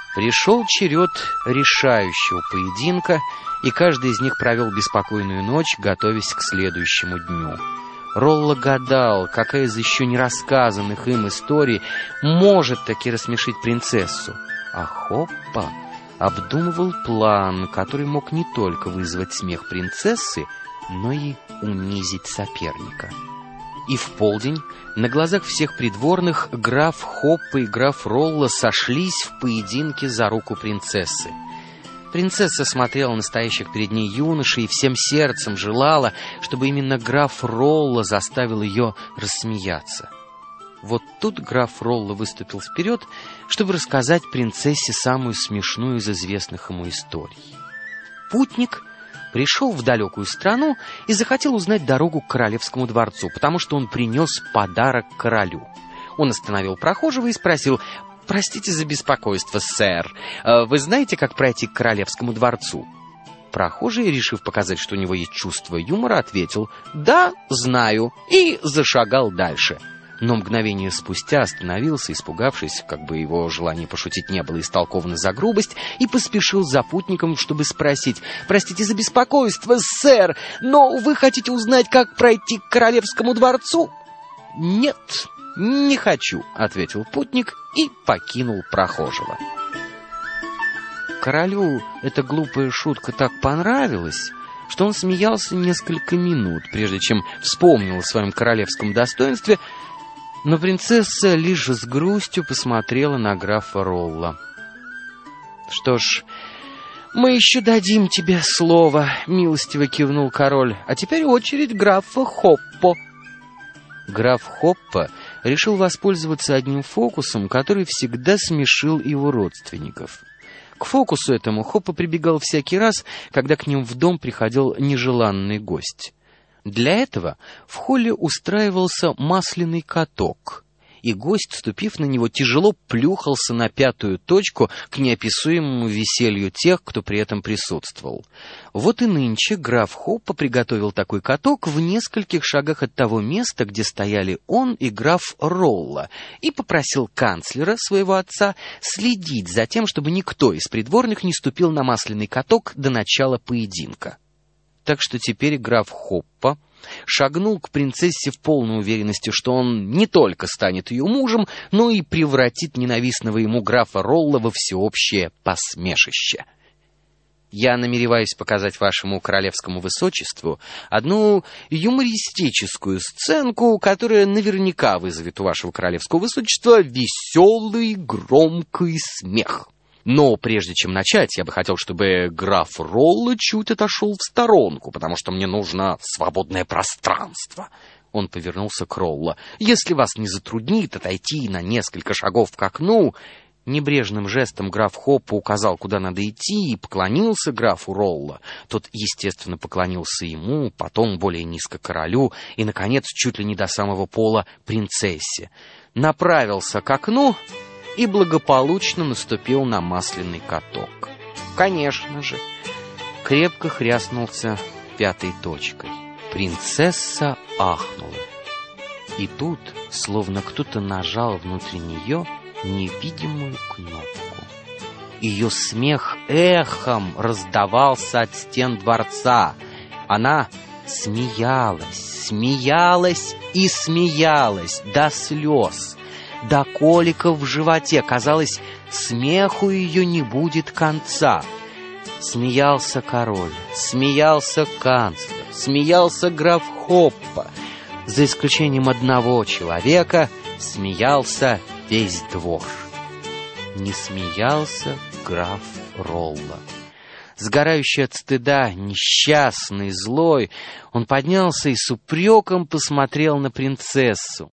Пришел черед решающего поединка, и каждый из них провел беспокойную ночь, готовясь к следующему дню. Ролло гадал, какая из еще не рассказанных им историй может таки рассмешить принцессу. А Хоппа обдумывал план, который мог не только вызвать смех принцессы, но и унизить соперника. И в полдень на глазах всех придворных граф Хоппа и граф Ролло сошлись в поединке за руку принцессы. Принцесса смотрела на стоящих перед ней юношей и всем сердцем желала, чтобы именно граф Ролло заставил ее рассмеяться. Вот тут граф Ролло выступил вперед, чтобы рассказать принцессе самую смешную из известных ему историй. Путник пришел в далекую страну и захотел узнать дорогу к королевскому дворцу, потому что он принес подарок королю. Он остановил прохожего и спросил: «Простите за беспокойство, сэр, вы знаете, как пройти к королевскому дворцу?» Прохожий, решив показать, что у него есть чувство юмора, ответил: «Да, знаю», и зашагал дальше. Но мгновение спустя остановился, испугавшись, как бы его желание пошутить не было истолковано за грубость, и поспешил за путником, чтобы спросить: «Простите за беспокойство, сэр, но вы хотите узнать, как пройти к королевскому дворцу?» «Нет, не хочу», — ответил путник и покинул прохожего. Королю эта глупая шутка так понравилась, что он смеялся несколько минут, прежде чем вспомнил о своем королевском достоинстве, но принцесса лишь с грустью посмотрела на графа Ролло. «Что ж, мы еще дадим тебе слово», — милостиво кивнул король. «А теперь очередь графа Хоппо». Граф Хоппо решил воспользоваться одним фокусом, который всегда смешил его родственников. К фокусу этому Хоппо прибегал всякий раз, когда к ним в дом приходил нежеланный гость. Для этого в холле устраивался масляный каток, и гость, ступив на него, тяжело плюхался на пятую точку к неописуемому веселью тех, кто при этом присутствовал. Вот и нынче граф Хоппо приготовил такой каток в нескольких шагах от того места, где стояли он и граф Ролло, и попросил канцлера, своего отца, следить за тем, чтобы никто из придворных не ступил на масляный каток до начала поединка. Так что теперь граф Хоппо шагнул к принцессе в полной уверенности, что он не только станет ее мужем, но и превратит ненавистного ему графа Ролло во всеобщее посмешище. «Я намереваюсь показать вашему королевскому высочеству одну юмористическую сценку, которая наверняка вызовет у вашего королевского высочества веселый громкий смех. Но прежде чем начать, я бы хотел, чтобы граф Ролло чуть отошел в сторонку, потому что мне нужно свободное пространство». Он повернулся к Ролло. «Если вас не затруднит отойти на несколько шагов к окну...» Небрежным жестом граф Хоппо указал, куда надо идти, и поклонился графу Ролло. Тот, естественно, поклонился ему, потом более низко королю и, наконец, чуть ли не до самого пола принцессе. Направился к окну и благополучно наступил на масляный каток. Конечно же, крепко хряснулся пятой точкой. Принцесса ахнула. И тут, словно кто-то нажал внутри нее невидимую кнопку. Ее смех эхом раздавался от стен дворца. Она смеялась, смеялась и смеялась до слез, до коликов в животе. Казалось, смеху ее не будет конца. Смеялся король, смеялся канцлер, смеялся граф Хоппо. За исключением одного человека смеялся весь двор. Не смеялся граф Ролло. Сгорающий от стыда, несчастный, злой, он поднялся и с упреком посмотрел на принцессу.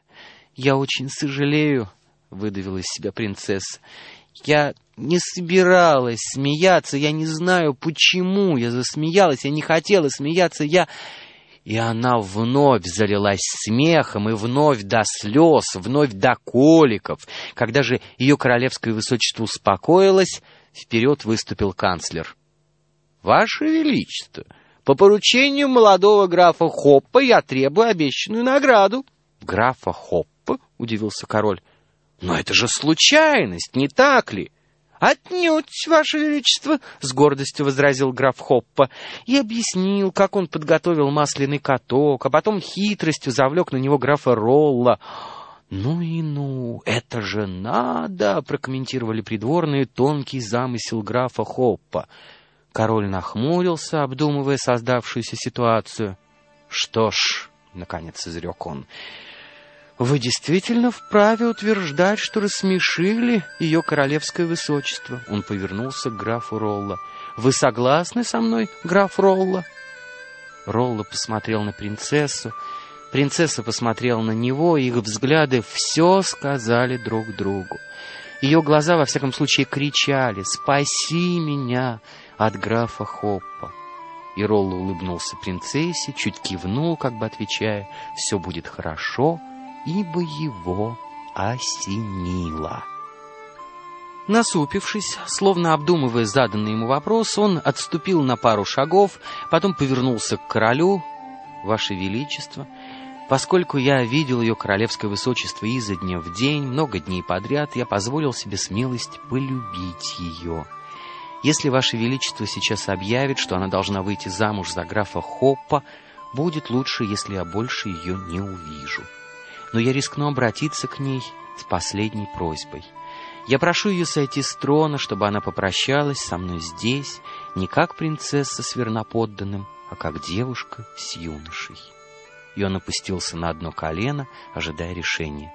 «Я очень сожалею», — выдавила из себя принцесса. «Я не собиралась смеяться, я не знаю, почему я засмеялась, я не хотела смеяться, И она вновь залилась смехом, и вновь до слез, вновь до коликов. Когда же ее королевское высочество успокоилось, вперед выступил канцлер. «Ваше Величество, по поручению молодого графа Хоппо я требую обещанную награду». «Графа Хоппо?» — удивился король. «Но это же случайность, не так ли? «Отнюдь, Ваше Величество», — с гордостью возразил граф Хоппа, и объяснил, как он подготовил масляный каток, а потом хитростью завлек на него графа Ролла. «Ну и ну, это же надо!» — прокомментировали придворные тонкий замысел графа Хоппа. Король нахмурился, обдумывая создавшуюся ситуацию. «Что ж», — наконец изрек он, — «вы действительно вправе утверждать, что рассмешили ее королевское высочество». Он повернулся к графу Ролла. «Вы согласны со мной, граф Ролла?» Ролла посмотрел на принцессу. Принцесса посмотрела на него, и их взгляды все сказали друг другу. Ее глаза, во всяком случае, кричали: «Спаси меня от графа Хоппа!» И Ролла улыбнулся принцессе, чуть кивнул, как бы отвечая: «Все будет хорошо», ибо его осенило. Насупившись, словно обдумывая заданный ему вопрос, он отступил на пару шагов, потом повернулся к королю. «Ваше Величество, поскольку я видел ее королевское высочество изо дня в день, много дней подряд, я позволил себе смелость полюбить ее. Если Ваше Величество сейчас объявит, что она должна выйти замуж за графа Хоппа, будет лучше, если я больше ее не увижу. Но я рискну обратиться к ней с последней просьбой. Я прошу ее сойти с трона, чтобы она попрощалась со мной здесь, не как принцесса с верноподданным, а как девушка с юношей». И он опустился на одно колено, ожидая решения.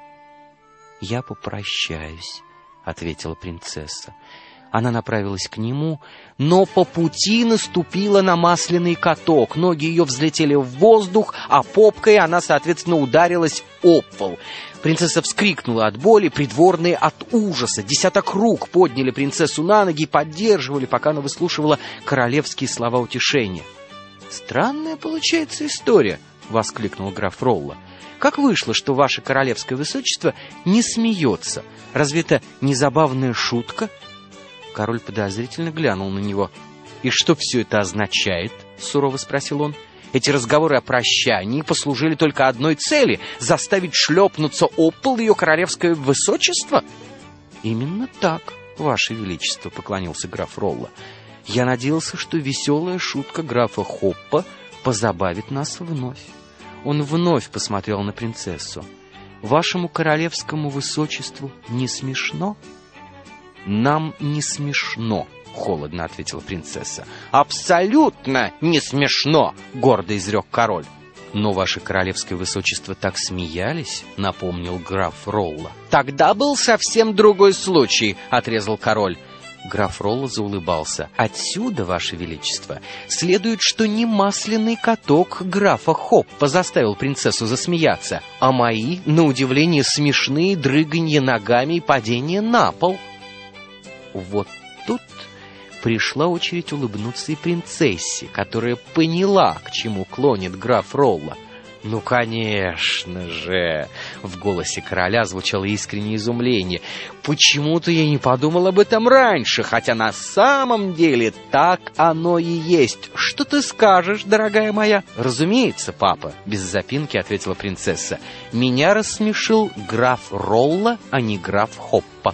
«Я попрощаюсь», — ответила принцесса. Она направилась к нему, но по пути наступила на масляный каток. Ноги ее взлетели в воздух, а попкой она, соответственно, ударилась об пол. Принцесса вскрикнула от боли, придворные от ужаса. Десяток рук подняли принцессу на ноги и поддерживали, пока она выслушивала королевские слова утешения. «Странная получается история», — воскликнул граф Ролла. «Как вышло, что ваше королевское высочество не смеется? Разве это не забавная шутка?» Король подозрительно глянул на него. «И что все это означает?» — сурово спросил он. «Эти разговоры о прощании послужили только одной цели — заставить шлепнуться об пол ее королевское высочество?» «Именно так, Ваше Величество», — поклонился граф Ролла. «Я надеялся, что веселая шутка графа Хоппа позабавит нас вновь». Он вновь посмотрел на принцессу. «Вашему королевскому высочеству не смешно?» «Нам не смешно», — холодно ответила принцесса. «Абсолютно не смешно», — гордо изрек король. «Но ваше королевское высочество так смеялись», — напомнил граф Ролла. «Тогда был совсем другой случай», — отрезал король. Граф Ролла заулыбался. «Отсюда, Ваше Величество, следует, что не масляный каток графа Хоппа заставил принцессу засмеяться, а мои, на удивление, смешные дрыганье ногами и падение на пол». Вот тут пришла очередь улыбнуться и принцессе, которая поняла, к чему клонит граф Ролла. «Ну, конечно же!» — в голосе короля звучало искреннее изумление. «Почему-то я не подумал об этом раньше, хотя на самом деле так оно и есть. Что ты скажешь, дорогая моя?» «Разумеется, папа», — без запинки ответила принцесса. «Меня рассмешил граф Ролла, а не граф Хоппа».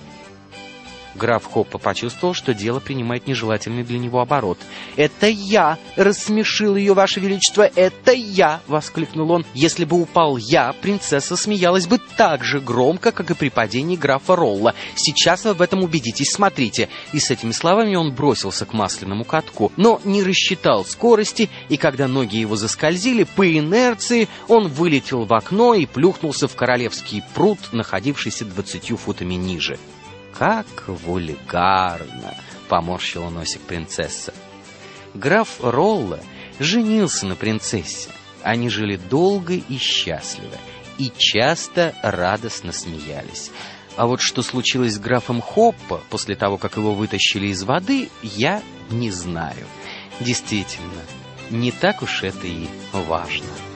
Граф Хоппа почувствовал, что дело принимает нежелательный для него оборот. «Это я рассмешил ее, Ваше Величество, это я!» — воскликнул он. «Если бы упал я, принцесса смеялась бы так же громко, как и при падении графа Ролла. Сейчас вы в этом убедитесь, смотрите!» И с этими словами он бросился к масляному катку, но не рассчитал скорости, и когда ноги его заскользили, по инерции он вылетел в окно и плюхнулся в королевский пруд, находившийся 20 футами ниже. «Как вульгарно!» — поморщила носик принцесса. Граф Ролла женился на принцессе. Они жили долго и счастливо, и часто радостно смеялись. А вот что случилось с графом Хоппа после того, как его вытащили из воды, я не знаю. Действительно, не так уж это и важно.